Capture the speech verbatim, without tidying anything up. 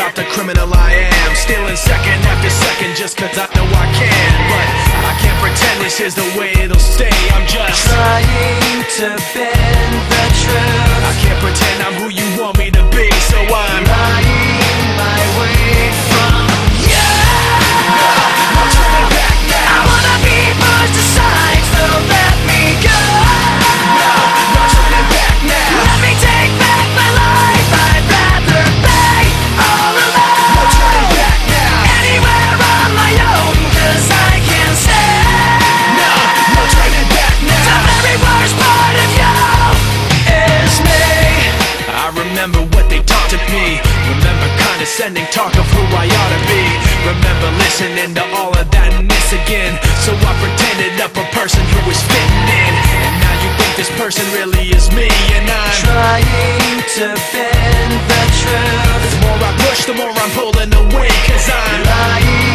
about the criminal I am, stealing second after second just cause I know I can. But I can't pretend this is the way it'll stay. I'm just trying to bend the truth. I can't pretend I'm who you want me to be, so I'm lying my way from you. No turning back now. I wanna be pushed aside, so let me go. No, no turning back now. Let me take back my life. I'd rather be all alone. No turning back now. Anywhere on my own, cause I can't stand. No, no turning back now. The very worst part of you is me. I remember what they taught to me. Remember condescending talk of who I ought to be. Remember listening to all of that and this again. So I pretended up a person who was fitting in. And now you think this person really is me. And I'm trying to bend the truth. The more I push, the more I'm pulling away. Cause I'm lying